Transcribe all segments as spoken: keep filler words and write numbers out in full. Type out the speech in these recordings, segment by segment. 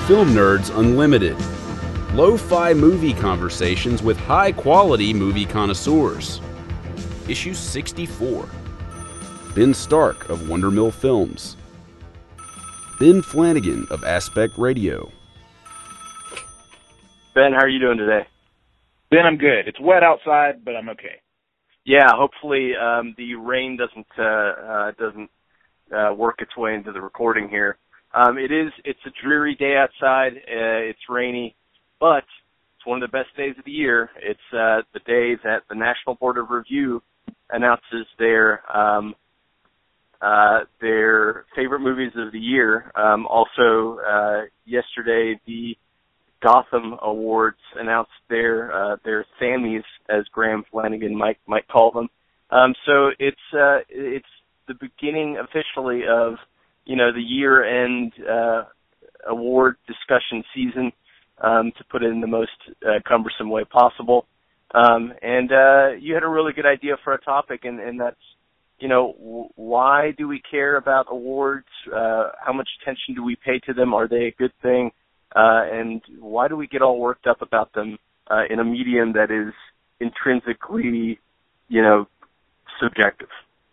Film Nerds Unlimited. Lo-fi movie conversations with high-quality movie connoisseurs. Issue sixty-four. Ben Stark of Wondermill Films. Ben Flanagan of Aspect Radio. Ben, how are you doing today? Ben, I'm good. It's wet outside, but I'm okay. Yeah, hopefully um, the rain doesn't uh, uh, doesn't uh, work its way into the recording here. Um, it is. It's a dreary day outside. Uh, it's rainy, but it's one of the best days of the year. It's uh, the day that the National Board of Review announces their um, uh, their favorite movies of the year. Um, also, uh, yesterday the Gotham Awards announced their uh, their Sammys, as Graham Flanagan might might call them. Um, so it's uh, it's the beginning officially of you know the year-end uh, award discussion season, um, to put it in the most uh, cumbersome way possible. Um, and uh, you had a really good idea for a topic, and, and that's you know w- why do we care about awards? Uh, how much attention do we pay to them? Are they a good thing? Uh, and why do we get all worked up about them uh, in a medium that is intrinsically, you know, subjective?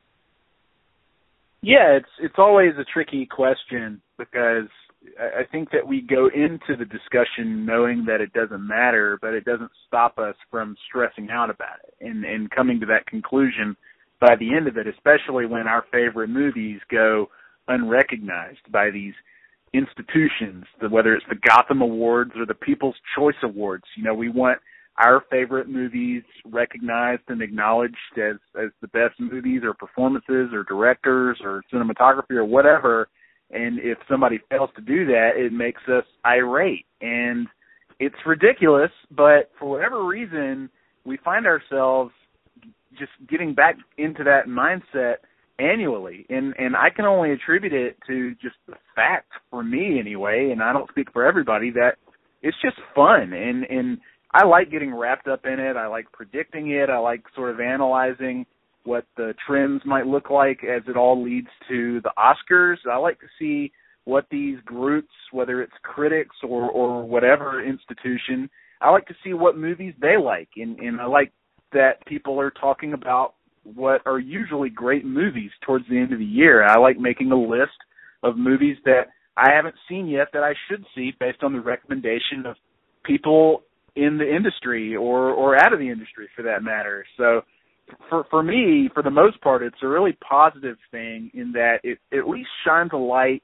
Yeah, it's it's always a tricky question because I think that we go into the discussion knowing that it doesn't matter, but it doesn't stop us from stressing out about it and, and coming to that conclusion by the end of it, especially when our favorite movies go unrecognized by these institutions, whether it's the Gotham Awards or the People's Choice Awards. You know, we want our favorite movies recognized and acknowledged as, as the best movies or performances or directors or cinematography or whatever. And if somebody fails to do that, it makes us irate. And it's ridiculous, but for whatever reason, we find ourselves just getting back into that mindset annually, and and I can only attribute it to just the fact, for me anyway, and I don't speak for everybody, that it's just fun, and and I like getting wrapped up in it. I like predicting it. I like sort of analyzing what the trends might look like as it all leads to the Oscars. I like to see what these groups, whether it's critics or or whatever institution, I like to see what movies they like, and and I like that people are talking about what are usually great movies towards the end of the year. I like making a list of movies that I haven't seen yet that I should see based on the recommendation of people in the industry or, or out of the industry for that matter. So for for me, for the most part, it's a really positive thing in that it at least shines a light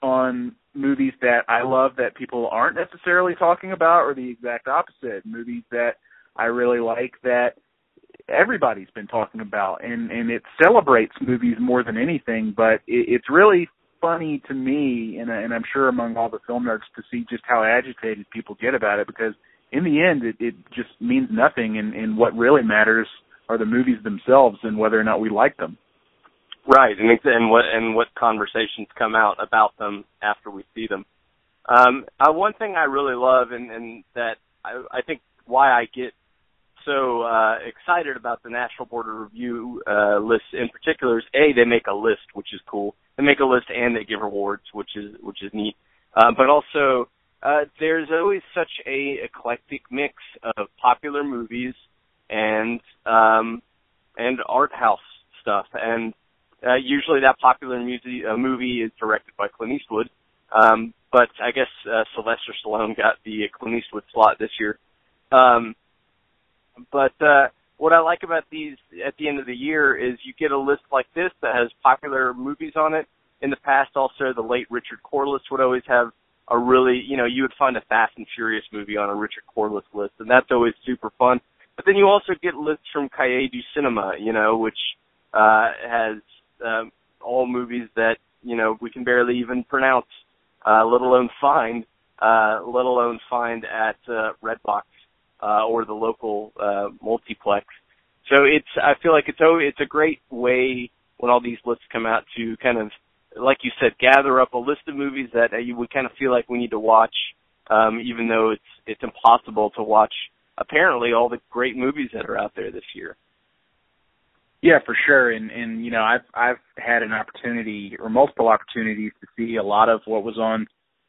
on movies that I love that people aren't necessarily talking about, or the exact opposite, movies that I really like that everybody's been talking about, and, and it celebrates movies more than anything, but it, it's really funny to me, and, and I'm sure among all the film nerds, to see just how agitated people get about it, because in the end, it, it just means nothing, and, and what really matters are the movies themselves and whether or not we like them. Right, and, and what and what conversations come out about them after we see them. Um, uh, one thing I really love, and, and that I, I think why I get so uh, excited about the National Board of Review uh, lists in particular is, A, they make a list, which is cool. They make a list and they give awards, which is which is neat. Uh, but also, uh, there's always such a eclectic mix of popular movies and um, and art house stuff. And uh, usually that popular music, uh, movie is directed by Clint Eastwood. Um, but I guess uh, Sylvester Stallone got the Clint Eastwood slot this year. Um, But uh, what I like about these at the end of the year is you get a list like this that has popular movies on it. In the past, also, the late Richard Corliss would always have a really, you know, you would find a Fast and Furious movie on a Richard Corliss list, and that's always super fun. But then you also get lists from Cahiers du Cinema, you know, which uh, has um, all movies that, you know, we can barely even pronounce, uh, let alone find, uh, let alone find at uh, Redbox. Uh, or the local uh, multiplex. So it's, I feel like it's it's a great way when all these lists come out to kind of, like you said, gather up a list of movies that uh, you would kind of feel like we need to watch, um, even though it's it's impossible to watch apparently all the great movies that are out there this year. Yeah, for sure. And and you know, I've I've had an opportunity or multiple opportunities to see a lot of what was on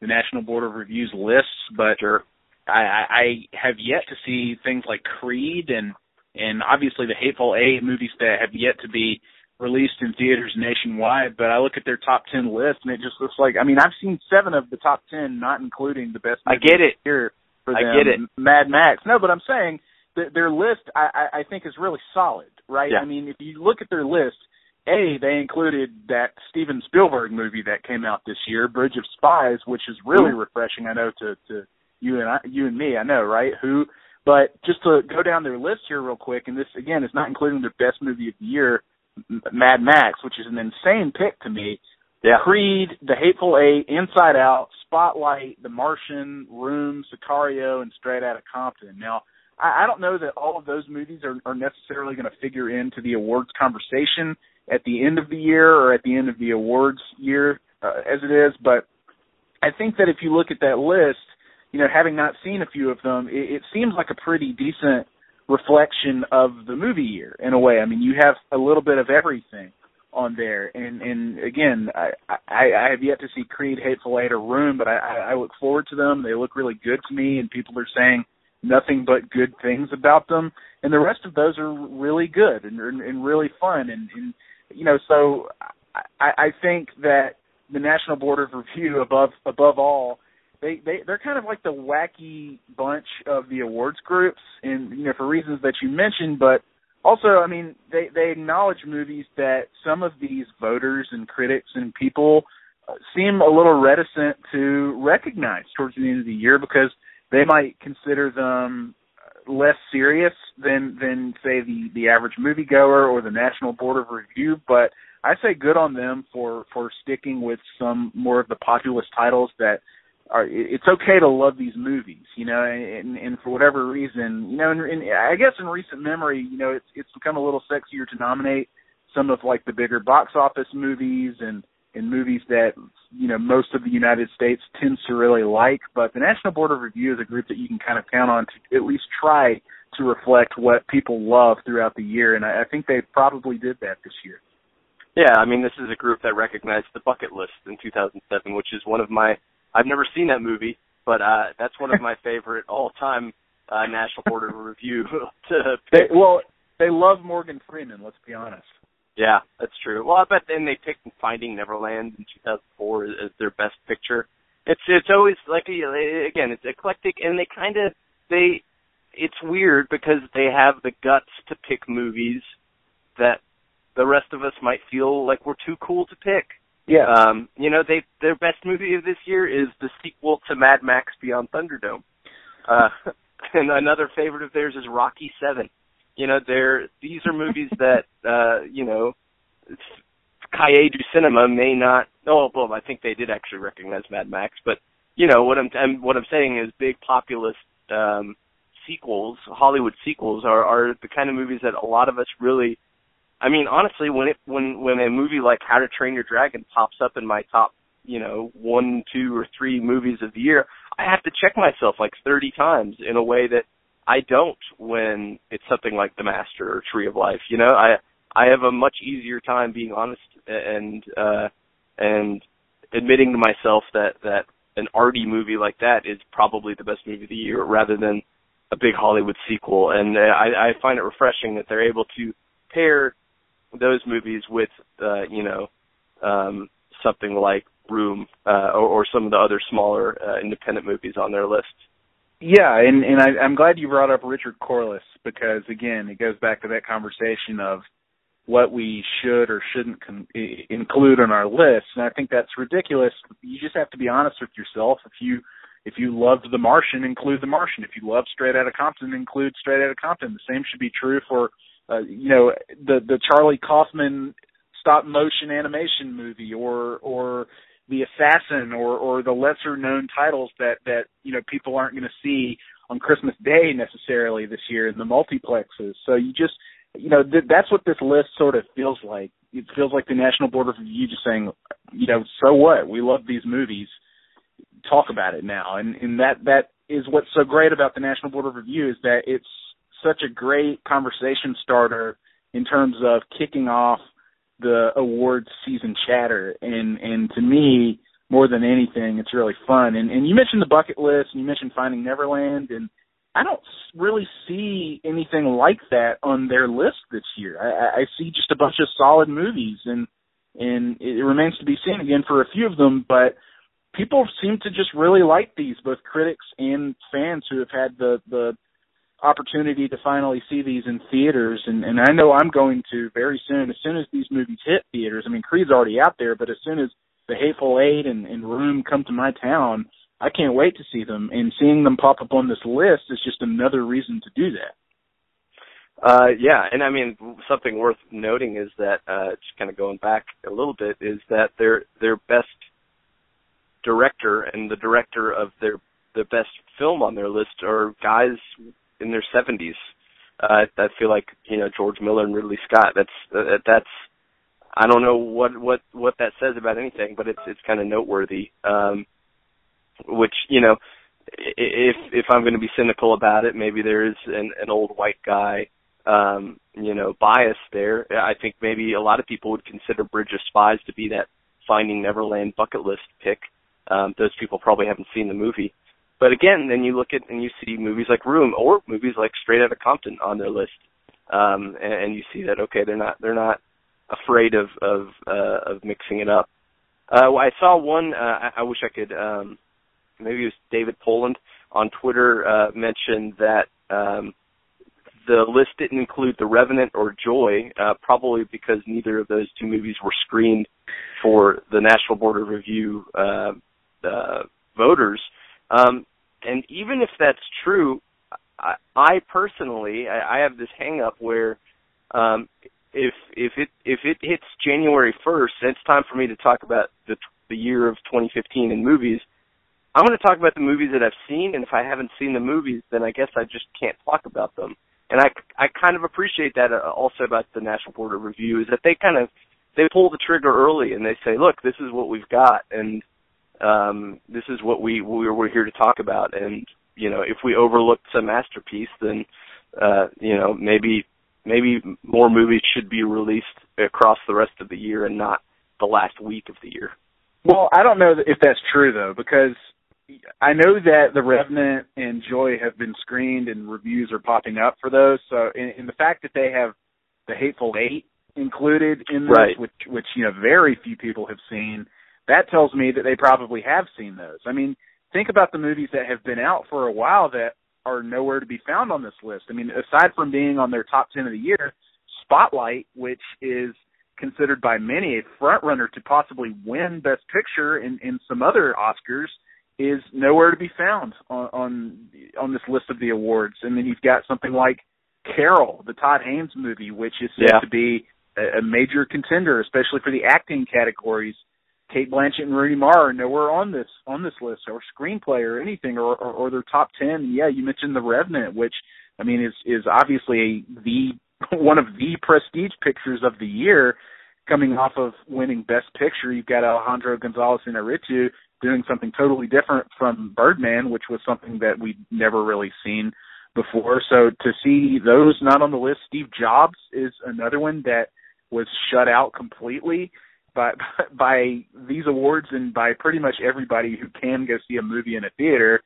the National Board of Review's lists, but Sure. I, I, I have yet to see things like Creed and and obviously the Hateful Eight, movies that have yet to be released in theaters nationwide. But I look at their top ten list, and it just looks like, I mean, I've seen seven of the top ten, not including the best I movie get it. here for them, I get it. Mad Max. No, but I'm saying that their list, I, I, I think, is really solid, right? Yeah. I mean, if you look at their list, A, they included that Steven Spielberg movie that came out this year, Bridge of Spies, which is really Ooh. refreshing, I know, to, to you and I, you and me, I know, right? Who, but just to go down their list here real quick, and this, again, is not including their best movie of the year, Mad Max, which is an insane pick to me. Yeah. Creed, The Hateful Eight, Inside Out, Spotlight, The Martian, Room, Sicario, and Straight Outta Compton. Now, I, I don't know that all of those movies are, are necessarily going to figure into the awards conversation at the end of the year or at the end of the awards year uh, as it is, but I think that if you look at that list, you know, having not seen a few of them, it, it seems like a pretty decent reflection of the movie year in a way. I mean, you have a little bit of everything on there, and and again, I, I, I have yet to see Creed, Hateful Eight, or Room, but I, I look forward to them. They look really good to me, and people are saying nothing but good things about them, and the rest of those are really good and and really fun, and, and you know, so I, I think that the National Board of Review, above above all, They, they, they're kind of like the wacky bunch of the awards groups, and, you know, for reasons that you mentioned, but also, I mean, they, they acknowledge movies that some of these voters and critics and people seem a little reticent to recognize towards the end of the year because they might consider them less serious than, than say, the, the average moviegoer or the National Board of Review, but I say good on them for, for sticking with some more of the populist titles that Are, it's okay to love these movies, you know, and, and for whatever reason, you know, and, and I guess in recent memory, you know, it's it's become a little sexier to nominate some of like the bigger box office movies and, and movies that, you know, most of the United States tends to really like. But the National Board of Review is a group that you can kind of count on to at least try to reflect what people love throughout the year, and I, I think they probably did that this year. Yeah, I mean, this is a group that recognized the bucket list in two thousand seven, which is one of my I've never seen that movie, but uh, that's one of my favorite all-time uh, National Board of Review. to they, well, they love Morgan Freeman, let's be honest. Yeah, that's true. Well, I bet then they picked Finding Neverland in two thousand four as their best picture. It's it's always like, again, it's eclectic, and they kind of, they, it's weird because they have the guts to pick movies that the rest of us might feel like we're too cool to pick. Yeah. Um, you know, they their best movie of this year is the sequel to Mad Max Beyond Thunderdome. Uh, and another favorite of theirs is Rocky seven. You know, they're these are movies that uh, you know, Cahiers du Cinema may not. Oh, well, I think they did actually recognize Mad Max, but you know what I'm, I'm what I'm saying is big populist um, sequels, Hollywood sequels, are are the kind of movies that a lot of us really. I mean, honestly, when it when when a movie like How to Train Your Dragon pops up in my top, you know, one, two, or three movies of the year, I have to check myself like thirty times in a way that I don't when it's something like The Master or Tree of Life. You know, I I have a much easier time being honest and uh, and admitting to myself that that an arty movie like that is probably the best movie of the year, rather than a big Hollywood sequel. And uh, I, I find it refreshing that they're able to pair those movies with, uh, you know, um, something like Room uh, or, or some of the other smaller uh, independent movies on their list. Yeah, and, and I, I'm glad you brought up Richard Corliss because, again, it goes back to that conversation of what we should or shouldn't con- include on our list, and I think that's ridiculous. You just have to be honest with yourself. If you if you loved The Martian, include The Martian. If you love Straight Outta Compton, include Straight Outta Compton. The same should be true for Uh, you know, the the Charlie Kaufman stop motion animation movie, or or The Assassin, or or the lesser known titles that that you know people aren't going to see on Christmas Day necessarily this year in the multiplexes. So you just you know th- that's what this list sort of feels like. It feels like the National Board of Review just saying, you know, so what? We love these movies. Talk about it now, and and that that is what's so great about the National Board of Review is that it's such a great conversation starter in terms of kicking off the awards season chatter. And, and to me, more than anything, it's really fun. And, and you mentioned the bucket list, and you mentioned Finding Neverland, and I don't really see anything like that on their list this year. I, I see just a bunch of solid movies, and and it remains to be seen again for a few of them, but people seem to just really like these, both critics and fans who have had the, the opportunity to finally see these in theaters. And, and I know I'm going to very soon, as soon as these movies hit theaters. I mean, Creed's already out there, but as soon as The Hateful Eight and, and Room come to my town, I can't wait to see them. And seeing them pop up on this list is just another reason to do that. Uh, yeah, and I mean, something worth noting is that, uh, just kind of going back a little bit, is that their their best director and the director of their the best film on their list are guys in their seventies. Uh, I feel like, you know, George Miller and Ridley Scott. That's uh, that's I don't know what, what, what that says about anything, but it's it's kind of noteworthy. Um, which, you know, if if I'm going to be cynical about it, maybe there is an, an old white guy. Um, you know, bias there. I think maybe a lot of people would consider Bridge of Spies to be that Finding Neverland bucket list pick. Um, those people probably haven't seen the movie. But again, then you look at and you see movies like Room or movies like Straight Outta Compton on their list, um, and, and you see that okay, they're not they're not afraid of of, uh, of mixing it up. Uh, I saw one. Uh, I, I wish I could. Um, maybe it was David Poland on Twitter uh, mentioned that. Um, The list didn't include The Revenant or Joy, uh, probably because neither of those two movies were screened for the National Board of Review uh, uh, voters. Um, and even if that's true, I, I personally, I, I have this hang-up where um, if if it if it hits January first, and it's time for me to talk about the, the year of twenty fifteen in movies, I'm going to talk about the movies that I've seen, and if I haven't seen the movies, then I guess I just can't talk about them. And I, I kind of appreciate that also about the National Board of Review, is that they kind of, they pull the trigger early and they say, look, this is what we've got, and um, this is what we, we're, we're here to talk about. And, you know, if we overlook some masterpiece, then, uh, you know, maybe, maybe more movies should be released across the rest of the year and not the last week of the year. Well, I don't know if that's true, though, because I know that The Revenant and Joy have been screened and reviews are popping up for those. So, in, in the fact that they have The Hateful Eight included in this, right. which, which, you know, very few people have seen, that tells me that they probably have seen those. I mean, think about the movies that have been out for a while that are nowhere to be found on this list. I mean, aside from being on their top ten of the year, Spotlight, which is considered by many a front runner to possibly win Best Picture in, in some other Oscars, is nowhere to be found on, on on this list of the awards. And then you've got something like Carol, the Todd Haynes movie, which is said yeah. to be a, a major contender, especially for the acting categories. Kate Blanchett and Rooney Mara are nowhere on this on this list, or screenplay or anything, or, or, or their top ten. And yeah, you mentioned The Revenant, which I mean is is obviously the one of the prestige pictures of the year, coming off of winning Best Picture. You've got Alejandro Gonzalez Iñárritu doing something totally different from Birdman, which was something that we'd never really seen before. So to see those not on the list, Steve Jobs is another one that was shut out completely by by these awards and by pretty much everybody who can go see a movie in a theater.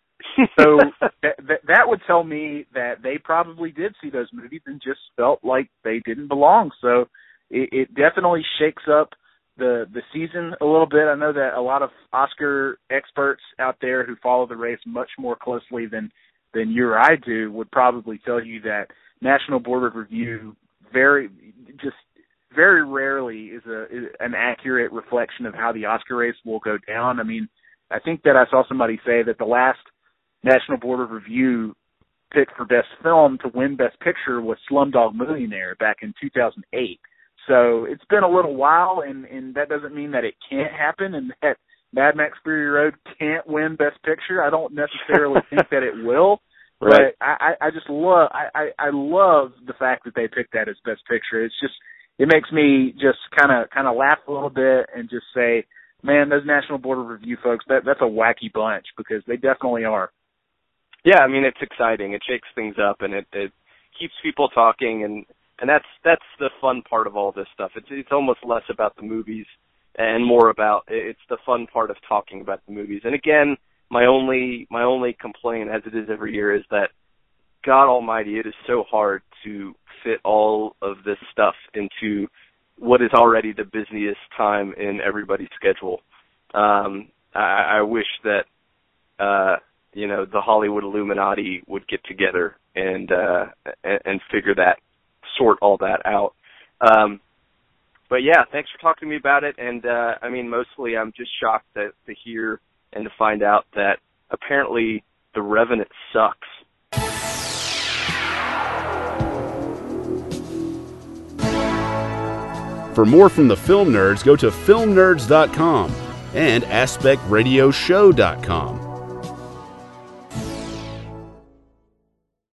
So that, that that would tell me that they probably did see those movies and just felt like they didn't belong. So it, it definitely shakes up the the season a little bit. I know that a lot of Oscar experts out there who follow the race much more closely than than you or I do would probably tell you that National Board of Review very just very rarely is a is an accurate reflection of how the Oscar race will go down. I mean, I think that I saw somebody say that the last National Board of Review pick for Best Film to win Best Picture was Slumdog Millionaire back in two thousand eight. So it's been a little while, and, and that doesn't mean that it can't happen and that Mad Max Fury Road can't win Best Picture. I don't necessarily think that it will, right. but I, I just love I, I, I love the fact that they picked that as Best Picture. It's just it makes me just kind of kind of laugh a little bit and just say, man, those National Board of Review folks, that that's a wacky bunch, because they definitely are. Yeah, I mean, it's exciting. It shakes things up, and it, it keeps people talking, and, and that's that's the fun part of all this stuff. It's it's almost less about the movies and more about. It's the fun part of talking about the movies. And again, my only my only complaint, as it is every year, is that God Almighty, it is so hard to fit all of this stuff into what is already the busiest time in everybody's schedule. Um, I, I wish that, uh, you know, the Hollywood Illuminati would get together and, uh, and, and figure that, sort all that out. Um, but yeah, thanks for talking to me about it. And, uh, I mean, mostly I'm just shocked to, to hear and to find out that apparently The Revenant sucks. For more from the Film Nerds, go to film nerds dot com and aspect radio show dot com.